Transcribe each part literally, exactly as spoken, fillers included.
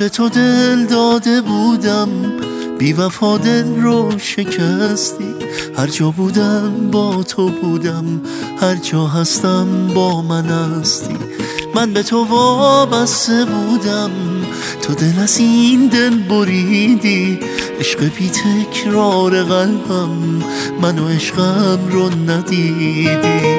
به تو دل داده بودم، بی وفا دل رو شکستی. هر جا بودم با تو بودم، هر جا هستم با من هستی. من به تو وابسته بودم، تو دل از این دل بریدی. عشق بی تکرار قلبم، من و عشقم رو ندیدی.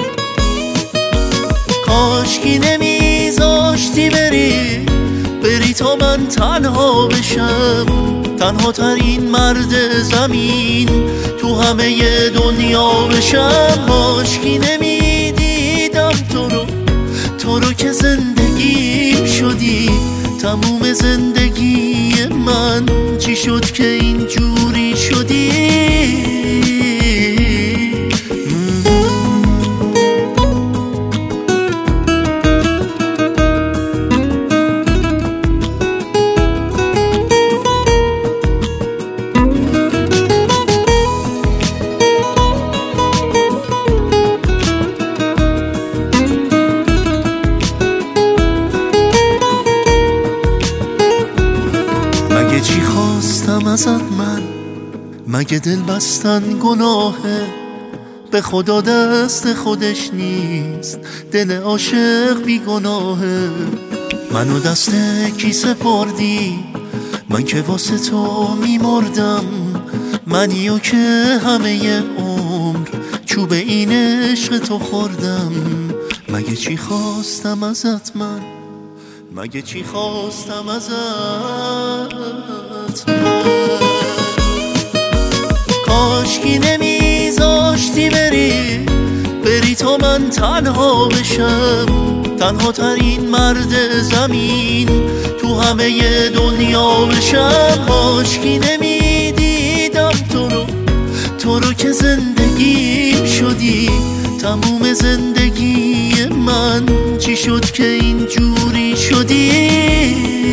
کاشکی نمیذاشتی بری، بری تا من تنها بشم. تنها ترین مرد زمین تو همه دنیا بشم. کاشکی نمیدیدم تو رو، تو رو که زندگیم شدی. تموم زندگی من چی شد که اینجوری شدی؟ مگه چی خواستم ازت من؟ مگه دل بستن گناهه؟ به خدا دست خودش نیست، دل عاشق بی گناهه. منو دست کی سپردی؟ من که واسه تو میمردم. منیو که همه عمر چوب این عشق تو خوردم. مگه چی خواستم ازت من؟ مگه چی خواستم ازت من؟ کاشکی نمیذاشتی بری، بری تا من تنها بشم. تنها ترین مرد زمین تو همه دنیا بشم. کاشکی نمیدیدم تو رو، تو رو که زندگیم شدی. تموم زندگی من چی شد که اینجوری شدی؟